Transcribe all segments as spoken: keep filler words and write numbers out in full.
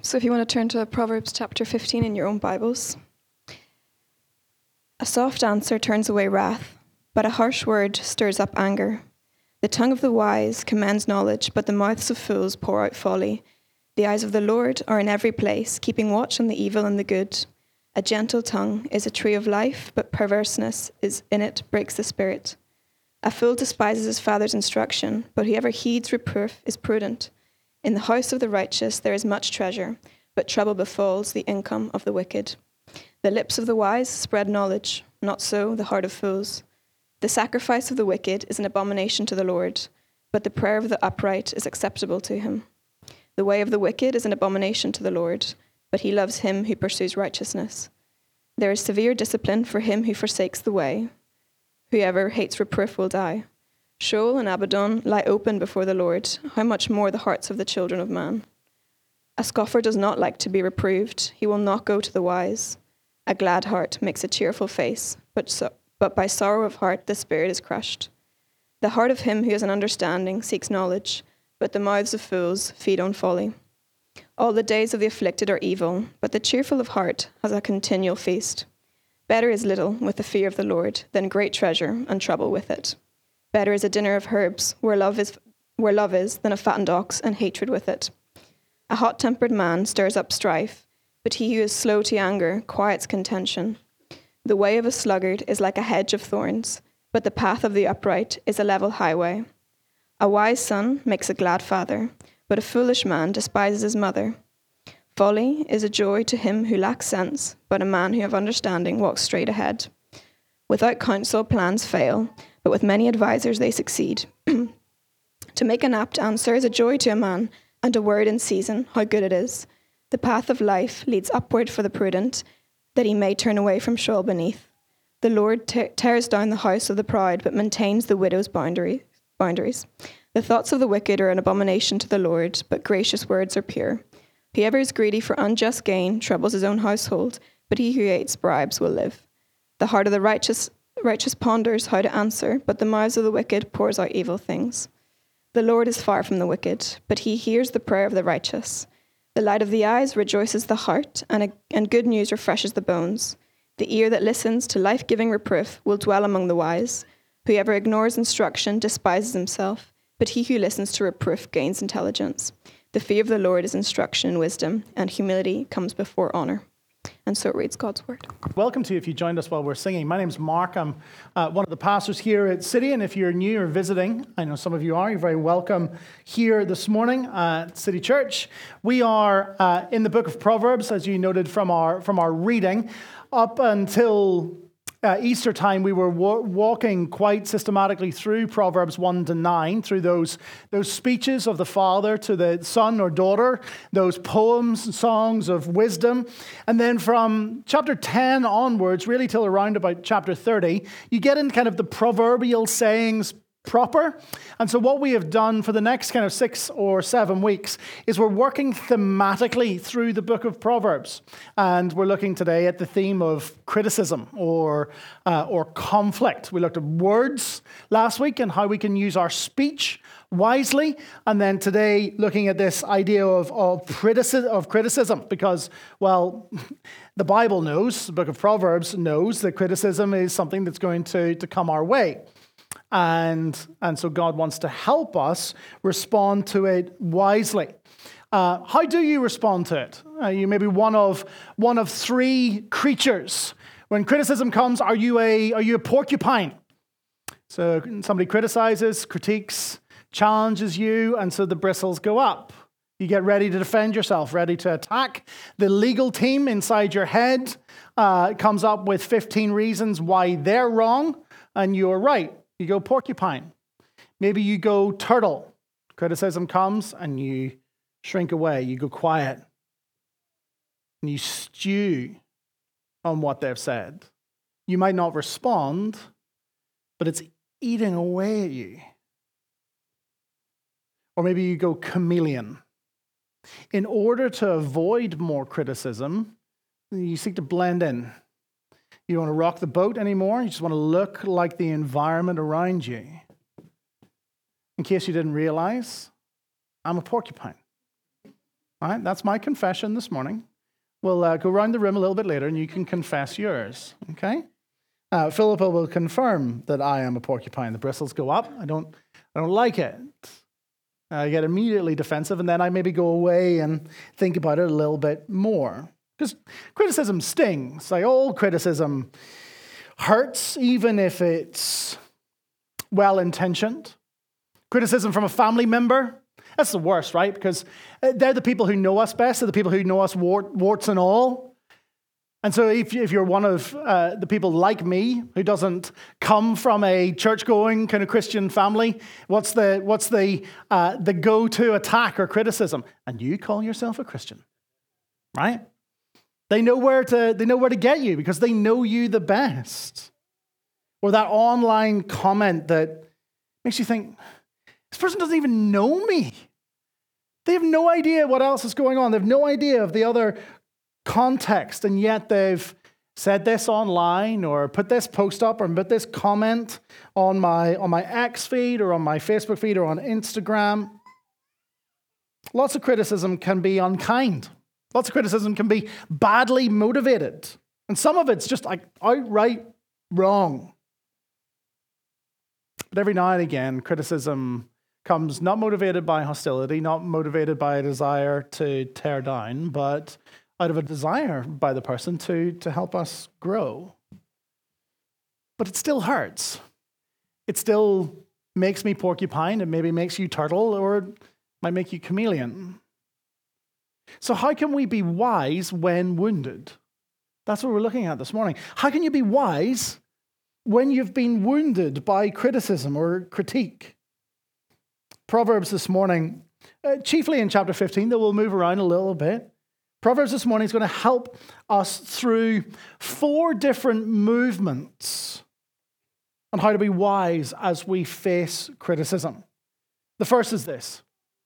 So if you want to turn to Proverbs chapter fifteen in your own Bibles. A soft answer turns away wrath, but a harsh word stirs up anger. The tongue of the wise commends knowledge, but the mouths of fools pour out folly. The eyes of the Lord are in every place, keeping watch on the evil and the good. A gentle tongue is a tree of life, but perverseness is in it breaks the spirit. A fool despises his father's instruction, but whoever heeds reproof is prudent. In the house of the righteous there is much treasure, but trouble befalls the income of the wicked. The lips of the wise spread knowledge, not so the heart of fools. The sacrifice of the wicked is an abomination to the Lord, but the prayer of the upright is acceptable to him. The way of the wicked is an abomination to the Lord, but he loves him who pursues righteousness. There is severe discipline for him who forsakes the way. Whoever hates reproof will die. Sheol and Abaddon lie open before the Lord. How much more the hearts of the children of man? A scoffer does not like to be reproved. He will not go to the wise. A glad heart makes a cheerful face, but, so, but by sorrow of heart the spirit is crushed. The heart of him who has an understanding seeks knowledge, but the mouths of fools feed on folly. All the days of the afflicted are evil, but the cheerful of heart has a continual feast. Better is little with the fear of the Lord than great treasure and trouble with it. Better is a dinner of herbs where love is where love is than a fattened ox and hatred with it. A hot-tempered man stirs up strife, but he who is slow to anger quiets contention. The way of a sluggard is like a hedge of thorns, but the path of the upright is a level highway. A wise son makes a glad father, but a foolish man despises his mother. Folly is a joy to him who lacks sense, but a man who has understanding walks straight ahead. Without counsel, plans fail, but with many advisers they succeed. To make an apt answer is a joy to a man, and a word in season, how good it is. The path of life leads upward for the prudent, that he may turn away from Sheol beneath. The Lord te- tears down the house of the proud, but maintains the widow's boundary, boundaries. The thoughts of the wicked are an abomination to the Lord, but gracious words are pure. Whoever is greedy for unjust gain troubles his own household, but he who hates bribes will live. The heart of the righteous righteous ponders how to answer, but the mouths of the wicked pours out evil things. The Lord is far from the wicked, but he hears the prayer of the righteous. The light of the eyes rejoices the heart, and, a, and good news refreshes the bones. The ear that listens to life-giving reproof will dwell among the wise. Whoever ignores instruction despises himself, but he who listens to reproof gains intelligence. The fear of the Lord is instruction and wisdom, and humility comes before honor. And so it reads God's word. Welcome to you if you joined us while we're singing. My name's Mark. I'm uh, one of the pastors here at City, and if you're new or visiting, I know some of you are, you're very welcome here this morning at City Church. We are uh, in the book of Proverbs, as you noted from our from our reading. Up until Uh, Easter time, we were wa- walking quite systematically through Proverbs one to nine, through those, those speeches of the father to the son or daughter, those poems and songs of wisdom. And then from chapter ten onwards, really till around about chapter thirty, you get in kind of the proverbial sayings proper. And so what we have done for the next kind of six or seven weeks is we're working thematically through the book of Proverbs. And we're looking today at the theme of criticism or uh, or conflict. We looked at words last week and how we can use our speech wisely. And then today looking at this idea of, of, criticism, of criticism because, well, the Bible knows, the book of Proverbs knows that criticism is something that's going to, to come our way. And, and so God wants to help us respond to it wisely. Uh, how do you respond to it? Uh, you may be one of one of three creatures. When criticism comes, are you a are you a porcupine? So somebody criticizes, critiques, challenges you, and so the bristles go up. You get ready to defend yourself, ready to attack. The legal team inside your head uh, comes up with fifteen reasons why they're wrong and you're right. You go porcupine. Maybe you go turtle. Criticism comes and you shrink away. You go quiet. And you stew on what they've said. You might not respond, but it's eating away at you. Or maybe you go chameleon. In order to avoid more criticism, you seek to blend in. You don't want to rock the boat anymore. You just want to look like the environment around you. In case you didn't realize, I'm a porcupine. All right, that's my confession this morning. We'll uh, go around the room a little bit later and you can confess yours, okay? Uh, Philippa will confirm that I am a porcupine. The bristles go up. I don't, I don't like it. I get immediately defensive, and then I maybe go away and think about it a little bit more. Because criticism stings. Like all criticism hurts, even if it's well-intentioned. Criticism from a family member, that's the worst, right? Because they're the people who know us best. They're the people who know us wart, warts and all. And so if, if you're one of uh, the people like me who doesn't come from a church-going kind of Christian family, what's the what's the uh, the go-to attack or criticism? And you call yourself a Christian, right? They know where to they know where to get you because they know you the best. Or that online comment that makes you think, this person doesn't even know me. They have no idea what else is going on. They have no idea of the other context, and yet they've said this online or put this post up or put this comment on my on my X feed or on my Facebook feed or on Instagram. Lots of criticism can be unkind. Lots of criticism can be badly motivated. And some of it's just like outright wrong. But every now and again, criticism comes not motivated by hostility, not motivated by a desire to tear down, but out of a desire by the person to, to help us grow. But it still hurts. It still makes me porcupine. It maybe makes you turtle, or it might make you chameleon. So how can we be wise when wounded? That's what we're looking at this morning. How can you be wise when you've been wounded by criticism or critique? Proverbs this morning, uh, chiefly in chapter fifteen, that we'll move around a little bit. Proverbs this morning is going to help us through four different movements on how to be wise as we face criticism. The first is this: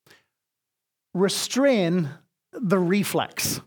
restrain the reflex.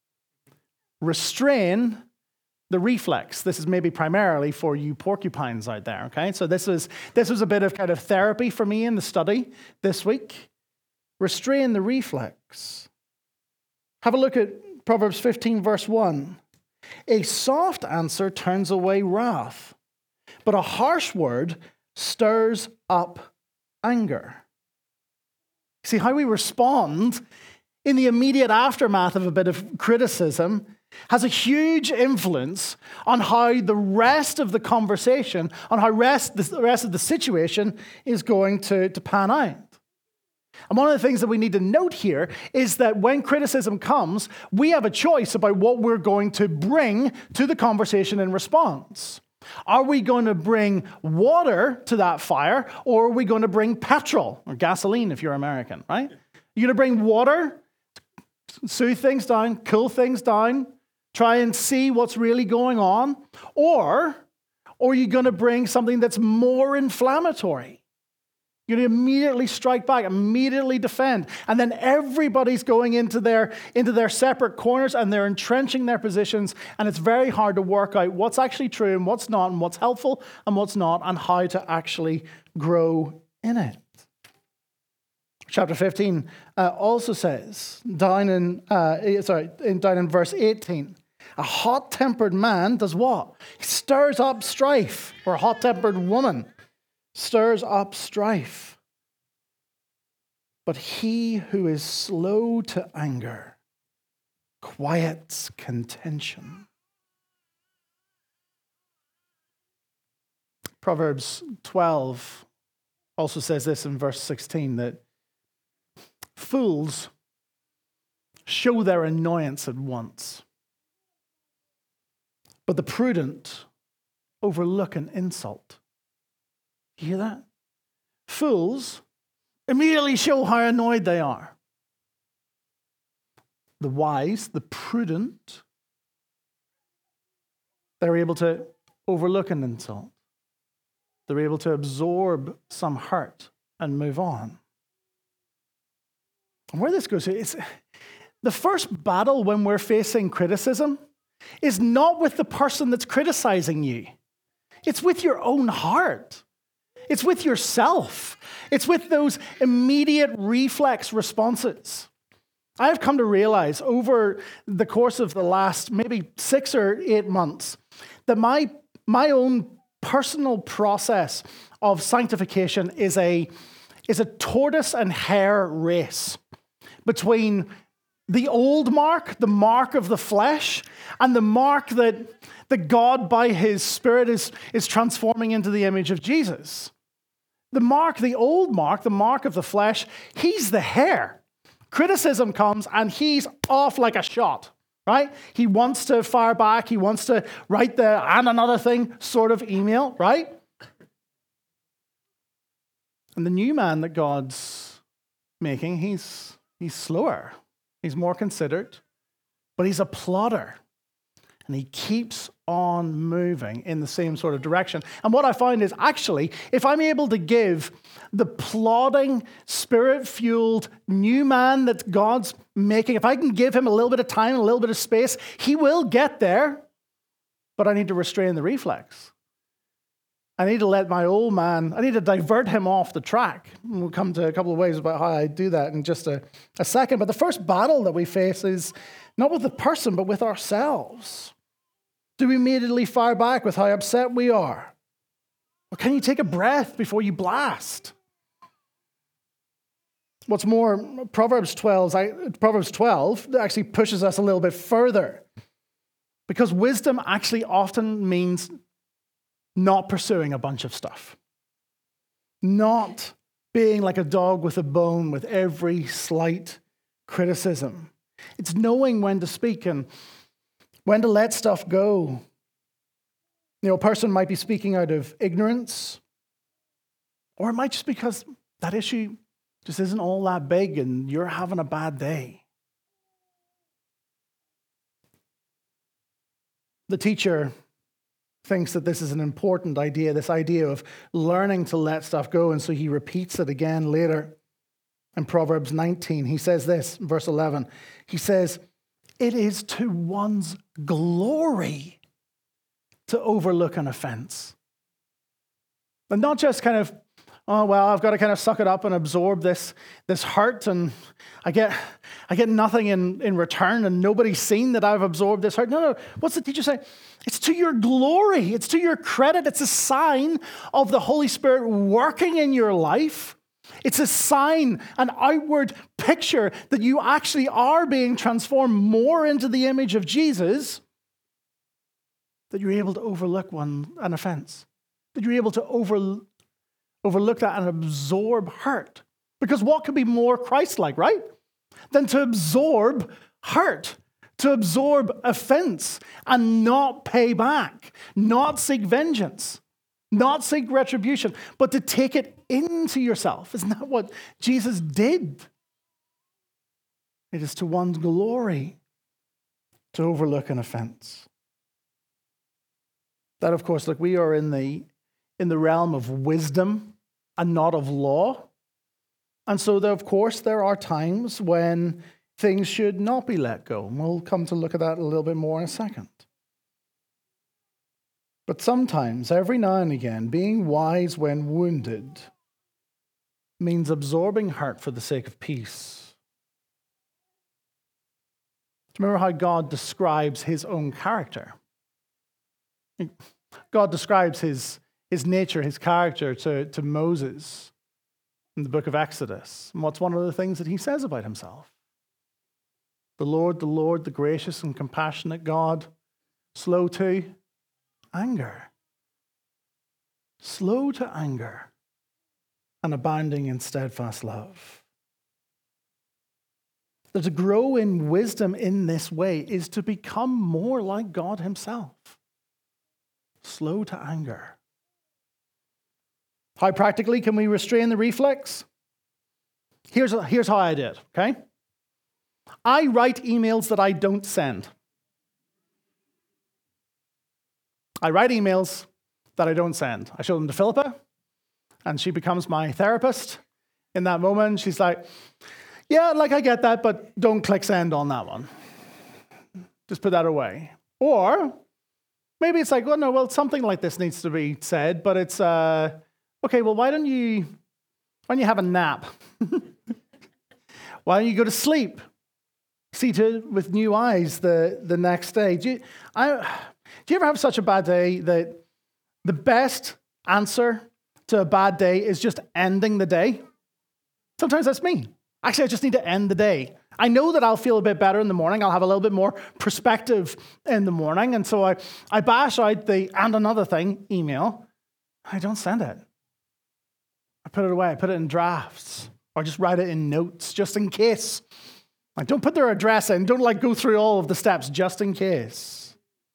Restrain the reflex. This is maybe primarily for you porcupines out there, okay? So this was, this was a bit of kind of therapy for me in the study this week. Restrain the reflex. Have a look at Proverbs fifteen, verse one. A soft answer turns away wrath, but a harsh word stirs up anger. See, how we respond in the immediate aftermath of a bit of criticism has a huge influence on how the rest of the conversation, on how rest, the rest of the situation is going to, to pan out. And one of the things that we need to note here is that when criticism comes, we have a choice about what we're going to bring to the conversation in response. Are we going to bring water to that fire, or are we going to bring petrol, or gasoline if you're American, right? You're going to bring water, soothe things down, cool things down, try and see what's really going on, or, or are you going to bring something that's more inflammatory? You're going to immediately strike back, immediately defend. And then everybody's going into their, into their separate corners and they're entrenching their positions. And it's very hard to work out what's actually true and what's not, and what's helpful and what's not, and how to actually grow in it. Chapter fifteen uh, also says, down in, uh, sorry, in, down in verse eighteen, a hot-tempered man does what? He stirs up strife, or a hot-tempered woman stirs up strife. But he who is slow to anger quiets contention. Proverbs twelve also says this in verse sixteen, that fools show their annoyance at once, but the prudent overlook an insult. You hear that? Fools immediately show how annoyed they are. The wise, the prudent, they're able to overlook an insult. They're able to absorb some hurt and move on. And where this goes, it's the first battle when we're facing criticism is not with the person that's criticizing you. It's with your own heart. It's with yourself. It's with those immediate reflex responses. I have come to realize over the course of the last maybe six or eight months that my, my own personal process of sanctification is a, is a tortoise and hare race between the old Mark, the mark of the flesh, and the mark that, that God by his Spirit is, is transforming into the image of Jesus. The mark, the old Mark, the mark of the flesh, he's the hare. Criticism comes and he's off like a shot, right? He wants to fire back. He wants to write the and another thing sort of email, right? And the new man that God's making, he's, he's slower. He's more considered, but he's a plodder. And he keeps on moving in the same sort of direction. And what I find is actually, if I'm able to give the plodding, spirit-fueled new man that God's making, if I can give him a little bit of time, a little bit of space, he will get there. But I need to restrain the reflex. I need to let my old man, I need to divert him off the track. And we'll come to a couple of ways about how I do that in just a, a second. But the first battle that we face is not with the person, but with ourselves. Do we immediately fire back with how upset we are? Or can you take a breath before you blast? What's more, Proverbs twelve, Proverbs twelve actually pushes us a little bit further. Because wisdom actually often means not pursuing a bunch of stuff. Not being like a dog with a bone with every slight criticism. It's knowing when to speak and when to let stuff go. You know, a person might be speaking out of ignorance, or it might just be because that issue just isn't all that big and you're having a bad day. The teacher thinks that this is an important idea, this idea of learning to let stuff go, and so he repeats it again later in Proverbs nineteen. He says this, verse eleven. He says, "It is to one's glory to overlook an offense." And not just kind of, oh, well, I've got to kind of suck it up and absorb this, this hurt, and I get I get nothing in, in return, and nobody's seen that I've absorbed this hurt. No, no. What's the teacher say? It's to your glory. It's to your credit. It's a sign of the Holy Spirit working in your life. It's a sign, an outward picture that you actually are being transformed more into the image of Jesus, that you're able to overlook one an offense, that you're able to over, overlook that and absorb hurt. Because what could be more Christ-like, right? Than to absorb hurt, to absorb offense and not pay back, not seek vengeance, not seek retribution, but to take it into yourself. Isn't that what Jesus did? It is to one's glory to overlook an offense. That, of course, look, we are in the, in the realm of wisdom and not of law. And so, of course, there are times when things should not be let go. And we'll come to look at that a little bit more in a second. But sometimes, every now and again, being wise when wounded means absorbing hurt for the sake of peace. Do you remember how God describes his own character? God describes his, his nature, his character to, to Moses in the book of Exodus. And what's one of the things that he says about himself? The Lord, the Lord, the gracious and compassionate God, slow to anger. Slow to anger and abounding in steadfast love. That to grow in wisdom in this way is to become more like God himself. Slow to anger. How practically can we restrain the reflex? Here's, here's how I did, okay? I write emails that I don't send. I write emails that I don't send. I show them to Philippa, and she becomes my therapist. In that moment, she's like, yeah, like I get that, but don't click send on that one. Just put that away. Or maybe it's like, well, no, well, something like this needs to be said, but it's, uh, okay, well, why don't you, why don't you have a nap? Why don't you go to sleep? see to it with new eyes the, the next day. Do you, I, do you ever have such a bad day that the best answer to a bad day is just ending the day? Sometimes that's me. Actually, I just need to end the day. I know that I'll feel a bit better in the morning. I'll have a little bit more perspective in the morning. And so I, I bash out the and another thing email. I don't send it. I put it away. I put it in drafts or just write it in notes just in case. Like, don't put their address in. Don't like go through all of the steps just in case.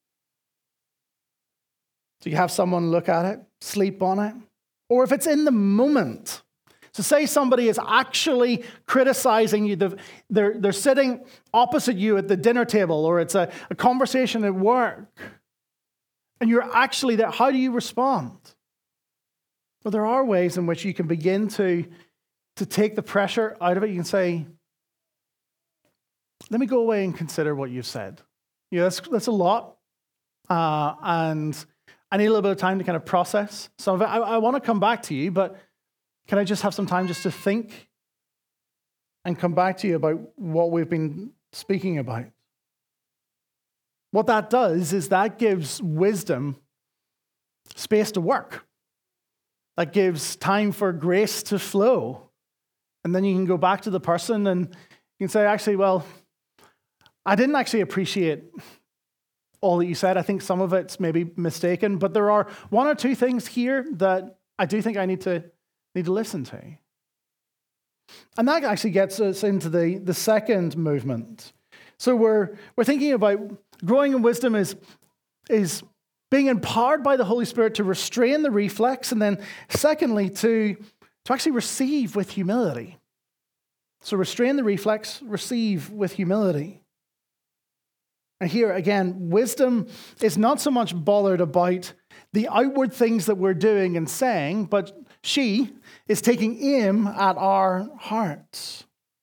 So you have someone look at it, sleep on it. Or if it's in the moment. So say somebody is actually criticizing you. They're, they're sitting opposite you at the dinner table, or it's a, a conversation at work. And you're actually there. How do you respond? Well, there are ways in which you can begin to, to take the pressure out of it. You can say, let me go away and consider what you've said. Yeah, that's, that's a lot. Uh, and I need a little bit of time to kind of process some of it. I, I want to come back to you, but can I just have some time just to think and come back to you about what we've been speaking about? What that does is that gives wisdom space to work. That gives time for grace to flow. And then you can go back to the person and you can say, actually, well, I didn't actually appreciate all that you said. I think some of it's maybe mistaken, but there are one or two things here that I do think I need to need to listen to. And that actually gets us into the, the second movement. So we're we're thinking about growing in wisdom is, is being empowered by the Holy Spirit to restrain the reflex, and then secondly, to, to actually receive with humility. So restrain the reflex, receive with humility. And here again, wisdom is not so much bothered about the outward things that we're doing and saying, but she is taking aim at our hearts.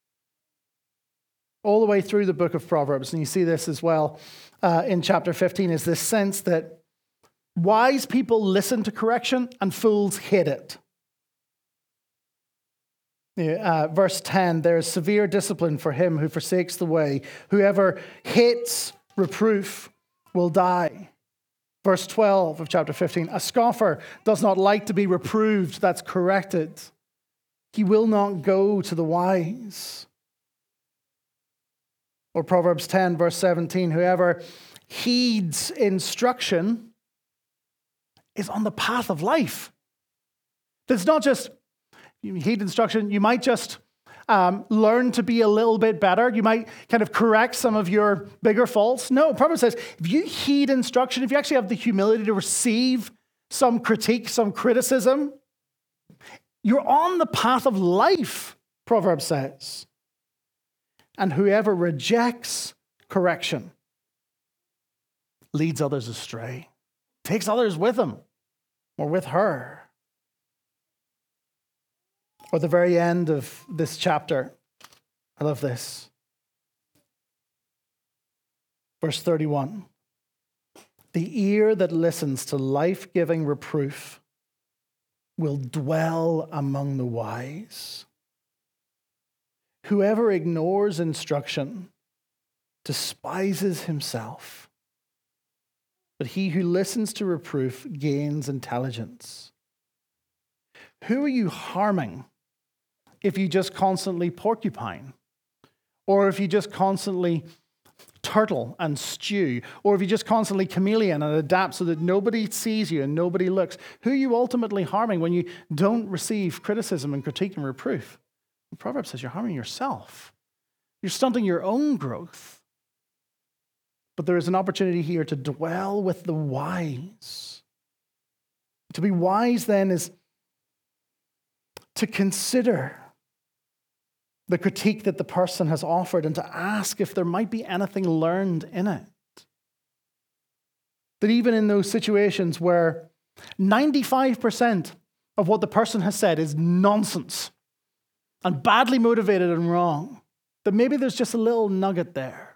All the way through the book of Proverbs, and you see this as well uh, in chapter fifteen, is this sense that wise people listen to correction and fools hate it. Uh, verse ten, there is severe discipline for him who forsakes the way. Whoever hates reproof will die. Verse twelve of chapter fifteen, a scoffer does not like to be reproved, that's corrected. He will not go to the wise. Or Proverbs ten, verse seventeen, whoever heeds instruction is on the path of life. It's not just, you heed instruction, you might just Um, learn to be a little bit better. You might kind of correct some of your bigger faults. No, Proverbs says, if you heed instruction, if you actually have the humility to receive some critique, some criticism, you're on the path of life, Proverbs says. And whoever rejects correction leads others astray, takes others with him or with her. Or the very end of this chapter. I love this. Verse thirty-one. The ear that listens to life-giving reproof will dwell among the wise. Whoever ignores instruction despises himself, but he who listens to reproof gains intelligence. Who are you harming if you just constantly porcupine? Or if you just constantly turtle and stew? Or if you just constantly chameleon and adapt so that nobody sees you and nobody looks? Who are you ultimately harming when you don't receive criticism and critique and reproof? The Proverbs says you're harming yourself. You're stunting your own growth. But there is an opportunity here to dwell with the wise. To be wise then is to consider the critique that the person has offered and to ask if there might be anything learned in it. That even in those situations where ninety-five percent of what the person has said is nonsense and badly motivated and wrong, that maybe there's just a little nugget there.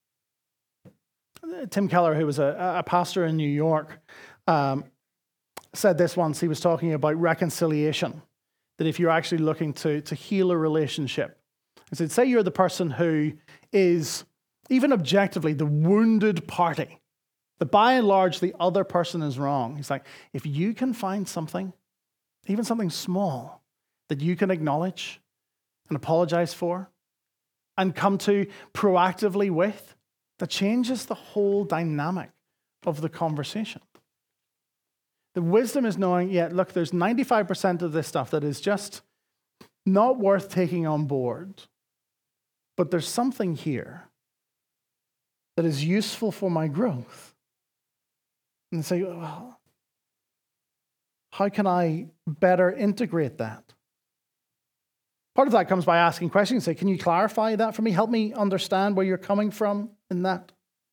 Tim Keller, who was a, a pastor in New York, um, said this once. He was talking about reconciliation. That if you're actually looking to, to heal a relationship, he said, say you're the person who is even objectively, the wounded party, that by and large the other person is wrong. He's like, if you can find something, even something small, that you can acknowledge and apologize for and come to proactively with, that changes the whole dynamic of the conversation. The wisdom is knowing, yeah, look, there's ninety-five percent of this stuff that is just not worth taking on board, but there's something here that is useful for my growth. And say, well, how can I better integrate that? Part of that comes by asking questions. Say, can you clarify that for me? Help me understand where you're coming from in that.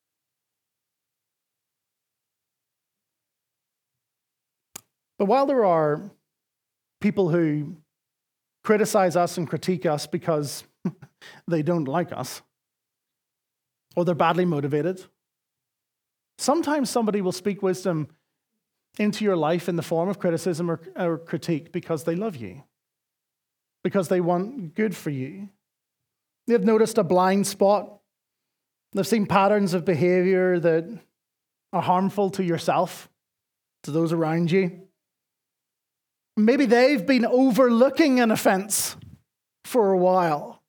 But while there are people who criticize us and critique us because they don't like us, or they're badly motivated, sometimes somebody will speak wisdom into your life in the form of criticism or, or critique because they love you, because they want good for you. They've noticed a blind spot. They've seen patterns of behavior that are harmful to yourself, to those around you. Maybe they've been overlooking an offense for a while,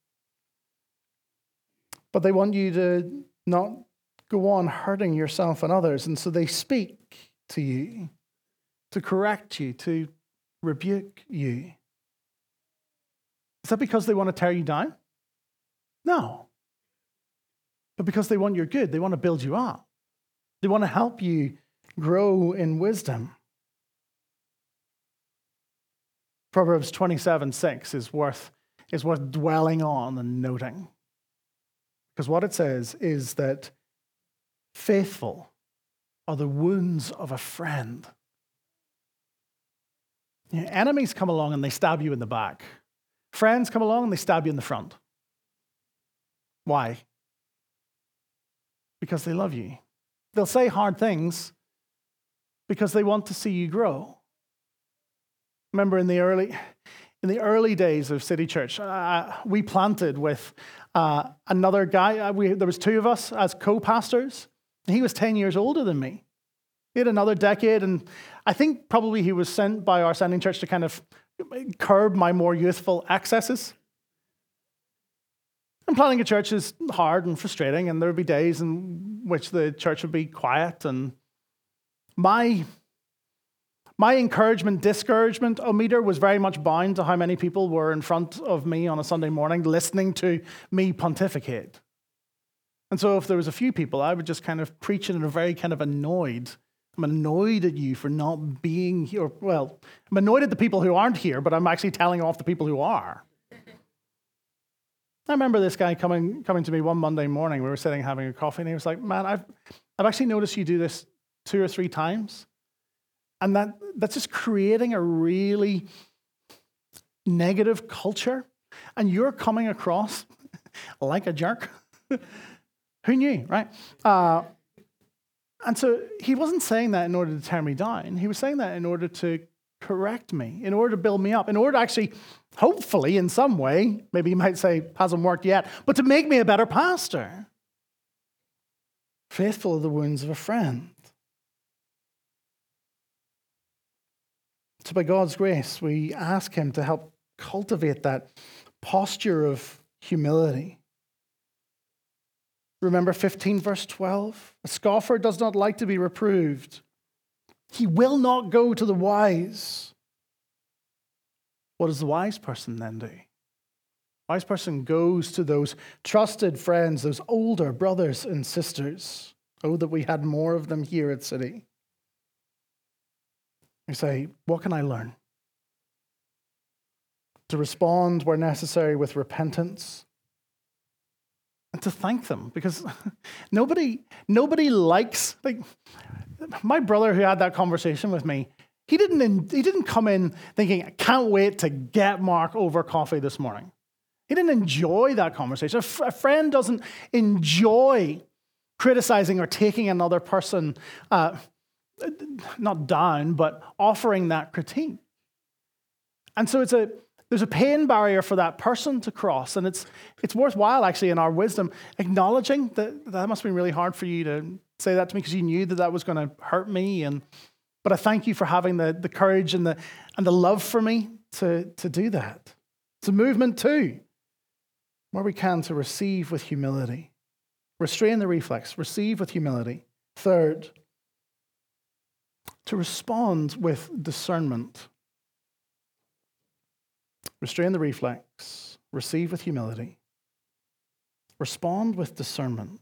but they want you to not go on hurting yourself and others, and so they speak to you to correct you, to rebuke you. Is that because they want to tear you down? No. But because they want your good, they want to build you up. They want to help you grow in wisdom. Proverbs twenty-seven six is worth, is worth dwelling on and noting. Because what it says is that faithful are the wounds of a friend. You know, enemies come along and they stab you in the back. Friends come along and they stab you in the front. Why? Because they love you. They'll say hard things because they want to see you grow. Remember in the early, in the early days of City Church, uh, we planted with uh, another guy. Uh, we, there was two of us as co-pastors. He was ten years older than me. He had another decade, and I think probably he was sent by our sending church to kind of curb my more youthful excesses. And planning a church is hard and frustrating, and there would be days in which the church would be quiet, and my My encouragement, discouragement meter was very much bound to how many people were in front of me on a Sunday morning listening to me pontificate. And so if there was a few people, I would just kind of preach it in a very kind of annoyed. I'm annoyed at you for not being here. Well, I'm annoyed at the people who aren't here, but I'm actually telling off the people who are. I remember this guy coming coming to me one Monday morning. We were sitting having a coffee, and he was like, man, I've, I've actually noticed you do this two or three times. And that, that's just creating a really negative culture. And you're coming across like a jerk. Who knew, right? Uh, and so he wasn't saying that in order to tear me down. He was saying that in order to correct me, in order to build me up, in order to actually, hopefully in some way, maybe you might say hasn't worked yet, but to make me a better pastor. Faithful are the wounds of a friend. So by God's grace, we ask him to help cultivate that posture of humility. Remember fifteen verse twelve? A scoffer does not like to be reproved. He will not go to the wise. What does the wise person then do? The wise person goes to those trusted friends, those older brothers and sisters. Oh, that we had more of them here at City. You say, what can I learn? To respond where necessary with repentance and to thank them, because nobody, nobody likes, like my brother who had that conversation with me, he didn't, he didn't come in thinking, I can't wait to get Mark over coffee this morning. He didn't enjoy that conversation. A, f- a friend doesn't enjoy criticizing or taking another person uh, not down, but offering that critique. And so it's a There's a pain barrier for that person to cross, and it's it's worthwhile, actually, in our wisdom, acknowledging that that must have been really hard for you to say that to me because you knew that that was going to hurt me. And but I thank you for having the, the courage and the and the love for me to, to do that. It's a movement too, where we can to receive with humility. Restrain the reflex, receive with humility. Third, to respond with discernment. Restrain the reflex, receive with humility. Respond with discernment.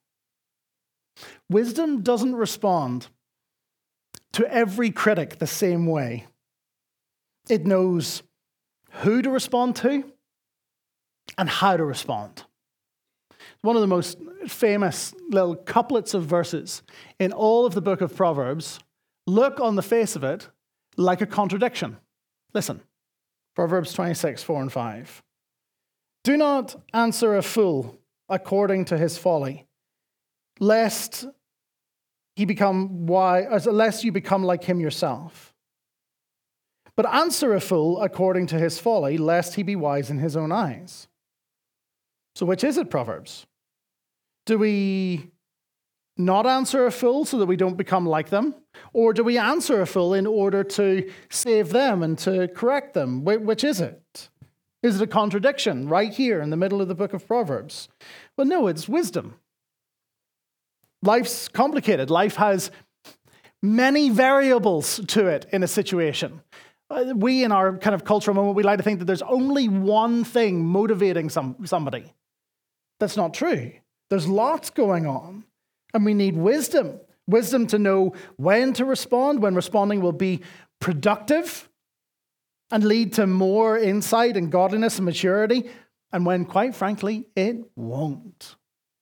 Wisdom doesn't respond to every critic the same way. It knows who to respond to and how to respond. One of the most famous little couplets of verses in all of the book of Proverbs look on the face of it like a contradiction. Listen, Proverbs twenty-six, four and five. Do not answer a fool according to his folly, lest he become wise, lest you become like him yourself. But answer a fool according to his folly, lest he be wise in his own eyes. So which is it, Proverbs? Do we not answer a fool so that we don't become like them? Or do we answer a fool in order to save them and to correct them? Which is it? Is it a contradiction right here in the middle of the book of Proverbs? Well, no, it's wisdom. Life's complicated. Life has many variables to it in a situation. We, in our kind of cultural moment, we like to think that there's only one thing motivating some, somebody. That's not true. There's lots going on, and we need wisdom. Wisdom to know when to respond, when responding will be productive and lead to more insight and godliness and maturity, and when, quite frankly, it won't.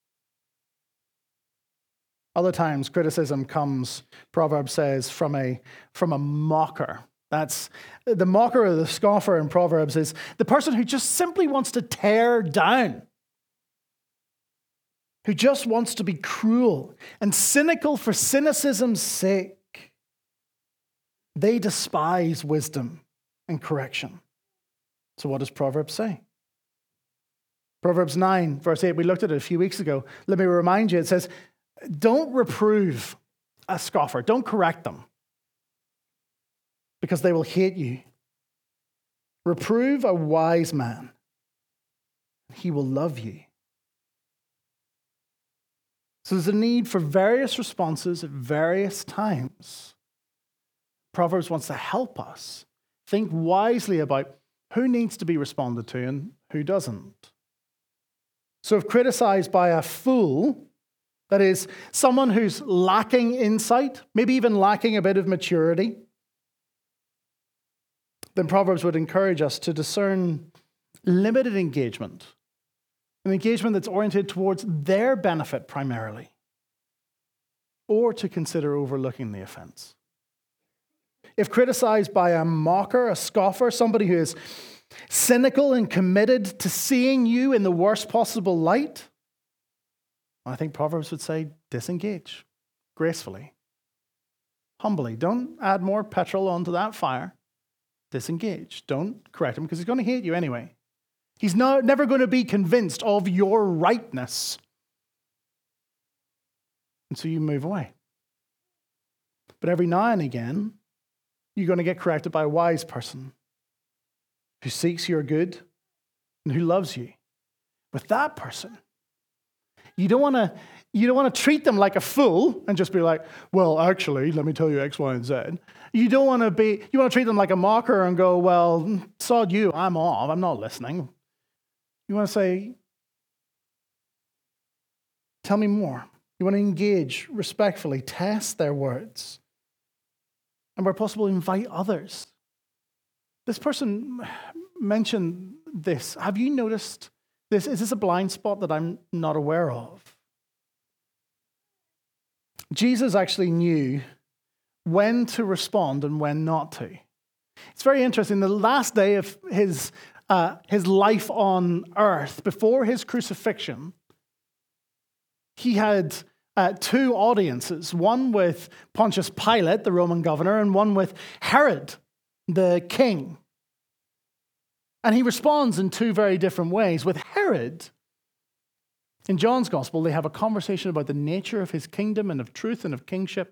Other times, criticism comes, Proverbs says, from a, from a mocker. That's the mocker or the scoffer in Proverbs is the person who just simply wants to tear down, who just wants to be cruel and cynical for cynicism's sake. They despise wisdom and correction. So what does Proverbs say? Proverbs nine, verse eight, we looked at it a few weeks ago. Let me remind you, it says, don't reprove a scoffer. Don't correct them, because they will hate you. Reprove a wise man. He will love you. So there's a need for various responses at various times. Proverbs wants to help us think wisely about who needs to be responded to and who doesn't. So if criticized by a fool, that is, someone who's lacking insight, maybe even lacking a bit of maturity, then Proverbs would encourage us to discern limited engagement, an engagement that's oriented towards their benefit primarily, or to consider overlooking the offense. If criticized by a mocker, a scoffer, somebody who is cynical and committed to seeing you in the worst possible light, I think Proverbs would say disengage gracefully, humbly. Don't add more petrol onto that fire. Disengage. Don't correct him because he's going to hate you anyway. He's not, never going to be convinced of your rightness. And so you move away. But every now and again, you're going to get corrected by a wise person who seeks your good and who loves you. With that person, you don't want to you don't want to treat them like a fool and just be like, well, actually, let me tell you X, Y, and Z. You don't want to be, you want to treat them like a mocker and go, well, sod you, I'm off, I'm not listening. You want to say, tell me more. You want to engage respectfully, test their words, and where possible, invite others. This person mentioned this. Have you noticed this? Is this a blind spot that I'm not aware of? Jesus actually knew when to respond and when not to. It's very interesting. The last day of his, uh, his life on earth, before his crucifixion, he had uh, two audiences, one with Pontius Pilate, the Roman governor, and one with Herod, the king. And he responds in two very different ways. With Herod, in John's gospel, they have a conversation about the nature of his kingdom and of truth and of kingship.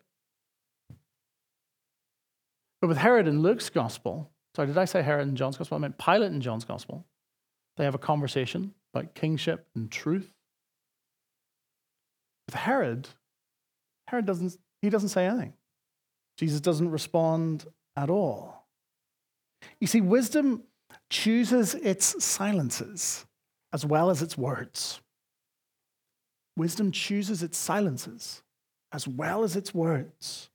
But with Herod in Luke's gospel, sorry, did I say Herod in John's gospel? I meant Pilate in John's gospel. They have a conversation about kingship and truth. With Herod, Herod doesn't, he doesn't say anything. Jesus doesn't respond at all. You see, wisdom chooses its silences as well as its words. Wisdom chooses its silences as well as its words.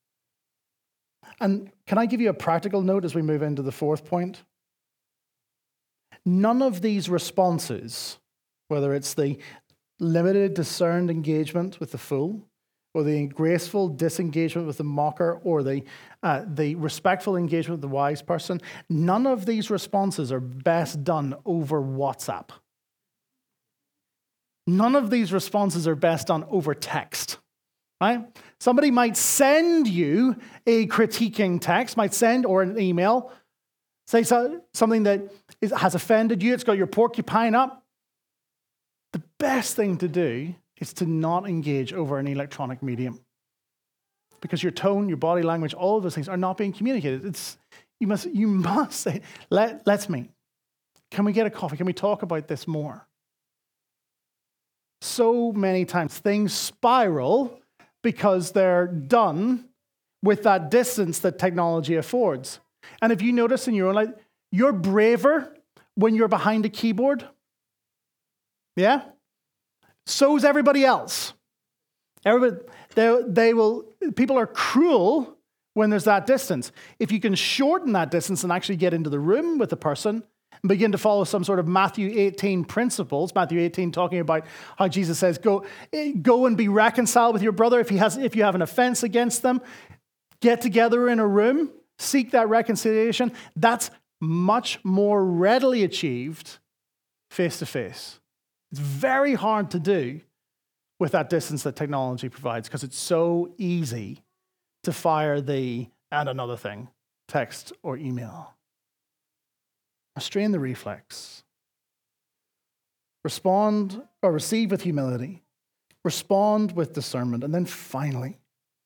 And can I give you a practical note as we move into the fourth point? None of these responses, whether it's the limited, discerned engagement with the fool, or the graceful disengagement with the mocker, or the, uh, the respectful engagement with the wise person, none of these responses are best done over WhatsApp. None of these responses are best done over text. Right? Somebody might send you a critiquing text, might send, or an email, say so, something that is, has offended you, it's got your porcupine up. The best thing to do is to not engage over an electronic medium. Because your tone, your body language, all of those things are not being communicated. It's, you must, you must say, Let, let's meet. Can we get a coffee? Can we talk about this more? So many times things spiral because they're done with that distance that technology affords. And if you notice in your own life, you're braver when you're behind a keyboard. Yeah? So's everybody else. Everybody, they, they will, people are cruel when there's that distance. If you can shorten that distance and actually get into the room with the person and begin to follow some sort of Matthew eighteen principles, Matthew eighteen talking about how Jesus says, go, go and be reconciled with your brother if he has, if you have an offense against them. Get together in a room, seek that reconciliation. That's much more readily achieved face to face. It's very hard to do with that distance that technology provides because it's so easy to fire the and another thing, text or email. Restrain the reflex. Respond or receive with humility. Respond with discernment. And then finally,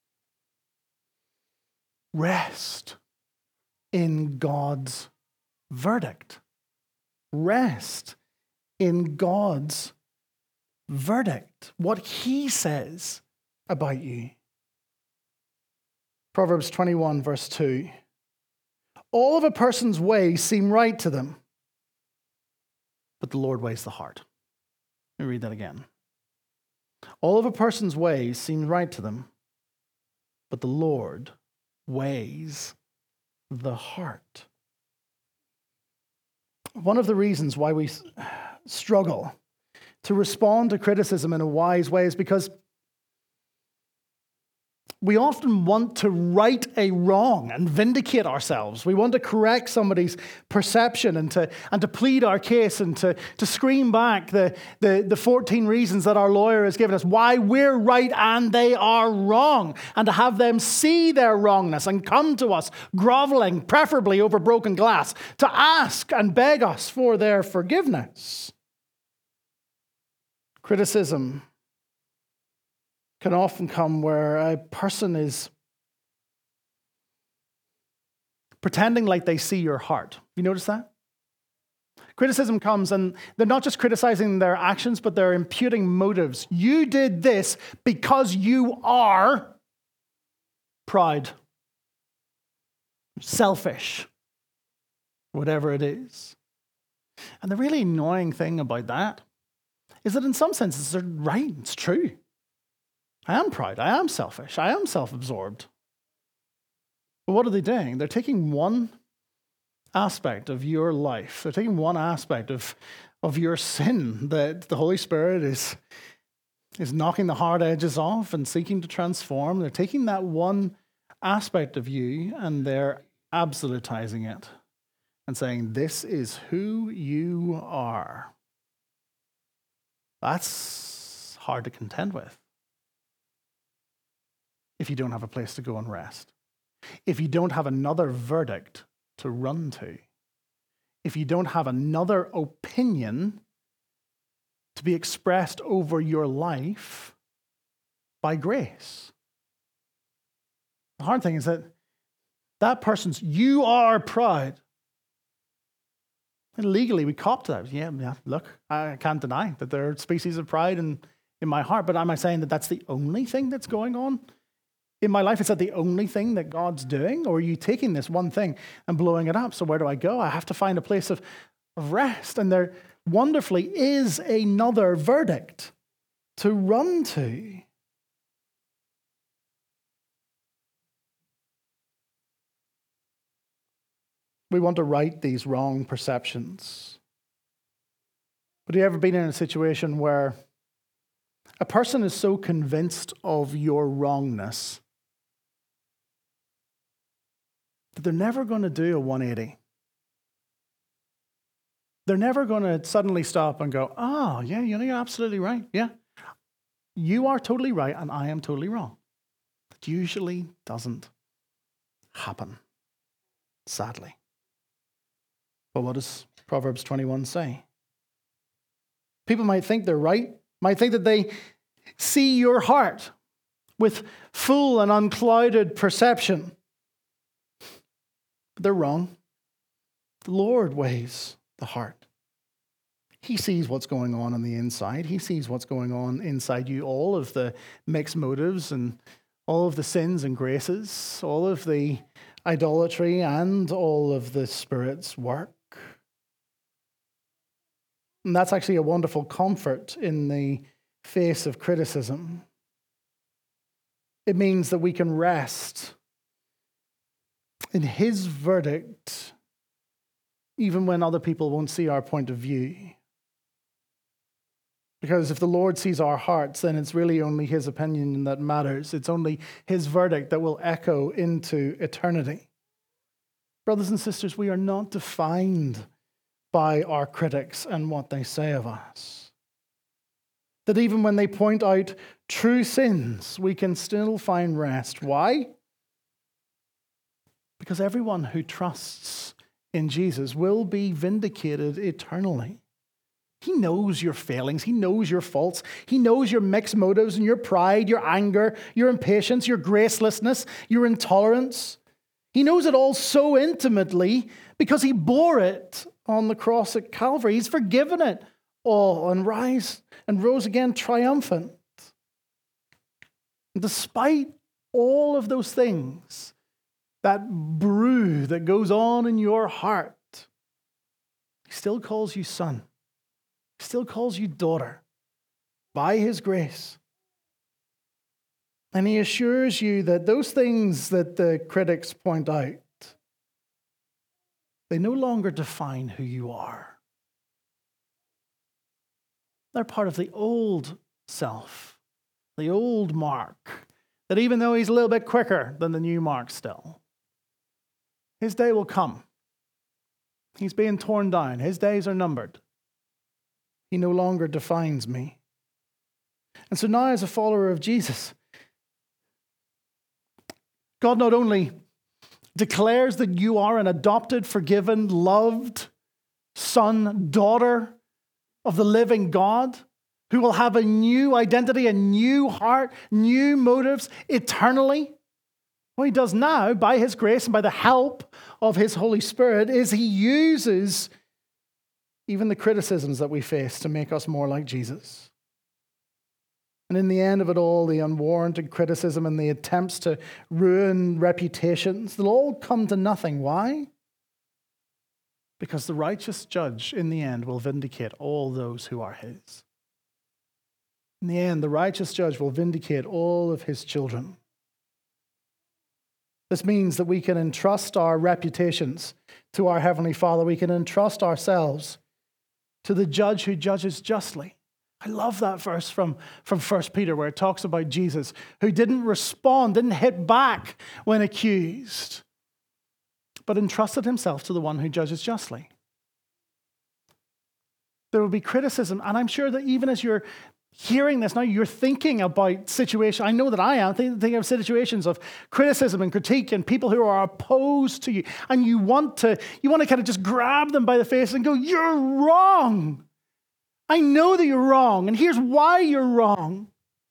rest in God's verdict. Rest in God's verdict. What he says about you. Proverbs twenty-one, verse two. All of a person's ways seem right to them, but the Lord weighs the heart. Let me read that again. All of a person's ways seem right to them, but the Lord weighs the heart. One of the reasons why we struggle to respond to criticism in a wise way is because we often want to right a wrong and vindicate ourselves. We want to correct somebody's perception and to, and to plead our case and to, to scream back the, the, the fourteen reasons that our lawyer has given us why we're right and they are wrong, and to have them see their wrongness and come to us groveling, preferably over broken glass, to ask and beg us for their forgiveness. Criticism can often come where a person is pretending like they see your heart. You notice that? Criticism comes and they're not just criticizing their actions, but they're imputing motives. You did this because you are proud, selfish, whatever it is. And the really annoying thing about that is that in some senses they're right, it's true. I am proud, I am selfish, I am self-absorbed. But what are they doing? They're taking one aspect of your life, they're taking one aspect of, of your sin that the Holy Spirit is, is knocking the hard edges off and seeking to transform. They're taking that one aspect of you and they're absolutizing it and saying, this is who you are. That's hard to contend with. If you don't have a place to go and rest, if you don't have another verdict to run to, if you don't have another opinion to be expressed over your life by grace. The hard thing is that that person's, you are proud. And legally, we cop to that. Yeah, yeah, look, I can't deny that there are species of pride in, in my heart, but am I saying that that's the only thing that's going on in my life? Is that the only thing that God's doing? Or are you taking this one thing and blowing it up? So where do I go? I have to find a place of, of rest. And there wonderfully is another verdict to run to. We want to right these wrong perceptions. But have you ever been in a situation where a person is so convinced of your wrongness that they're never going to do a one eighty? They're never going to suddenly stop and go, oh, yeah, you know, you're absolutely right. Yeah, you are totally right and I am totally wrong. That usually doesn't happen, sadly. But what does Proverbs twenty-one say? People might think they're right, might think that they see your heart with full and unclouded perception. But they're wrong. The Lord weighs the heart. He sees what's going on on the inside. He sees what's going on inside you, all of the mixed motives and all of the sins and graces, all of the idolatry and all of the Spirit's work. And that's actually a wonderful comfort in the face of criticism. It means that we can rest in His verdict, even when other people won't see our point of view. Because if the Lord sees our hearts, then it's really only His opinion that matters. It's only His verdict that will echo into eternity. Brothers and sisters, we are not defined by our critics and what they say of us. That even when they point out true sins, we can still find rest. Why? Because everyone who trusts in Jesus will be vindicated eternally. He knows your failings. He knows your faults. He knows your mixed motives and your pride, your anger, your impatience, your gracelessness, your intolerance. He knows it all so intimately because He bore it on the cross at Calvary. He's forgiven it all and rise and rose again triumphant. And despite all of those things, that brew that goes on in your heart, He still calls you son. He still calls you daughter by His grace. And He assures you that those things that the critics point out, they no longer define who you are. They're part of the old self, the old Mark, that even though he's a little bit quicker than the new Mark still, his day will come. He's being torn down. His days are numbered. He no longer defines me. And so now, as a follower of Jesus, God not only declares that you are an adopted, forgiven, loved son, daughter of the living God, who will have a new identity, a new heart, new motives eternally. What He does now, by His grace and by the help of His Holy Spirit, is He uses even the criticisms that we face to make us more like Jesus. And in the end of it all, the unwarranted criticism and the attempts to ruin reputations, they'll all come to nothing. Why? Because the righteous judge in the end will vindicate all those who are His. In the end, the righteous judge will vindicate all of His children. This means that we can entrust our reputations to our Heavenly Father. We can entrust ourselves to the judge who judges justly. I love that verse from, from First Peter where it talks about Jesus, who didn't respond, didn't hit back when accused, but entrusted Himself to the one who judges justly. There will be criticism, and I'm sure that even as you're hearing this now, you're thinking about situations. I know that I am thinking of situations of criticism and critique and people who are opposed to you. And you want to, you want to kind of just grab them by the face and go, you're wrong. I know that you're wrong. And here's why you're wrong.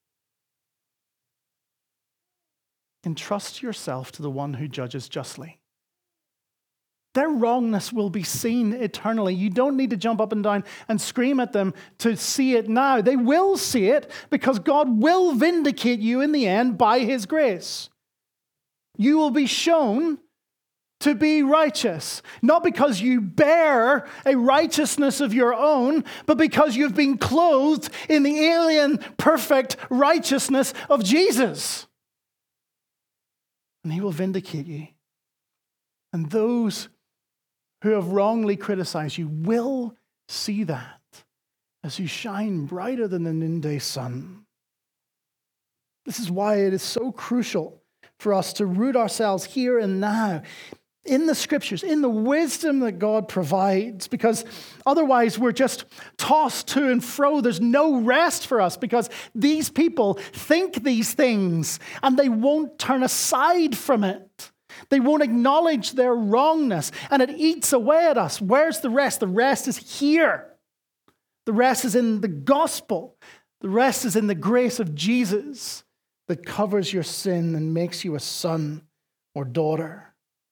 Entrust yourself to the one who judges justly. Their wrongness will be seen eternally. You don't need to jump up and down and scream at them to see it now. They will see it because God will vindicate you in the end by his grace. You will be shown to be righteous, not because you bear a righteousness of your own, but because you've been clothed in the alien, perfect righteousness of Jesus. And he will vindicate you. And those who have wrongly criticized you will see that as you shine brighter than the noonday sun. This is why it is so crucial for us to root ourselves here and now in the scriptures, in the wisdom that God provides, because otherwise we're just tossed to and fro. There's no rest for us because these people think these things and they won't turn aside from it. They won't acknowledge their wrongness, and it eats away at us. Where's the rest? The rest is here. The rest is in the gospel. The rest is in the grace of Jesus that covers your sin and makes you a son or daughter.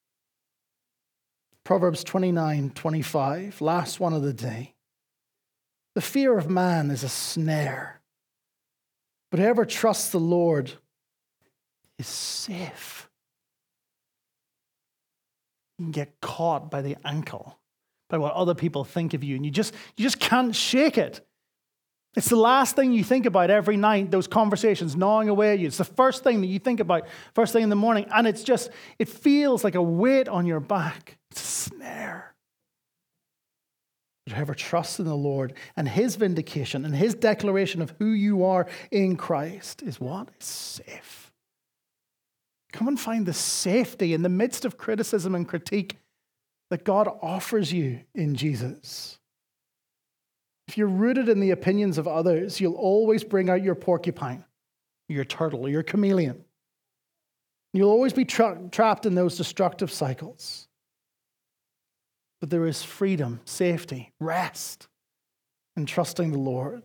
Proverbs twenty-nine twenty-five, last one of the day. The fear of man is a snare, but whoever trusts the Lord is safe. You can get caught by the ankle, by what other people think of you, and you just, you just can't shake it. It's the last thing you think about every night, those conversations gnawing away at you. It's the first thing that you think about first thing in the morning, and it's just, it feels like a weight on your back. It's a snare. But whoever trusts in the Lord and his vindication and his declaration of who you are in Christ is what? Is safe. Come and find the safety in the midst of criticism and critique that God offers you in Jesus. If you're rooted in the opinions of others, you'll always bring out your porcupine, your turtle, or your chameleon. You'll always be tra- trapped in those destructive cycles. But there is freedom, safety, rest in trusting the Lord.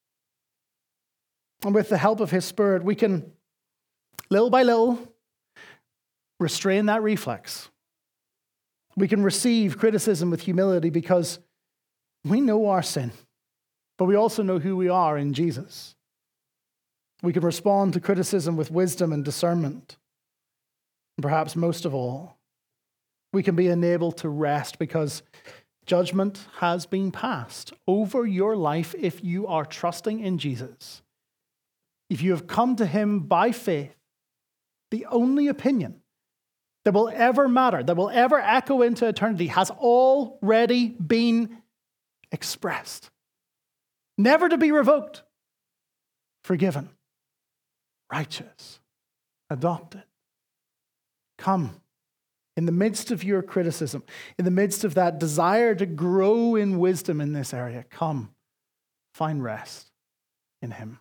And with the help of his Spirit, we can, little by little, restrain that reflex. We can receive criticism with humility because we know our sin, but we also know who we are in Jesus. We can respond to criticism with wisdom and discernment. And perhaps most of all, we can be enabled to rest because judgment has been passed over your life if you are trusting in Jesus. If you have come to him by faith, the only opinion that will ever matter, that will ever echo into eternity, has already been expressed. Never to be revoked. Forgiven. Righteous. Adopted. Come. In the midst of your criticism, in the midst of that desire to grow in wisdom in this area, come. Find rest in him.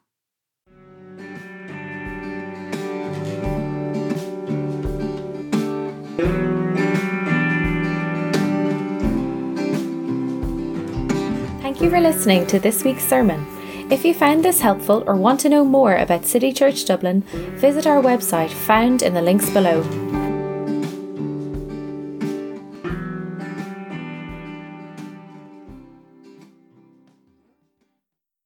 Thank you for listening to this week's sermon. If you found this helpful or want to know more about City Church Dublin, visit our website found in the links below.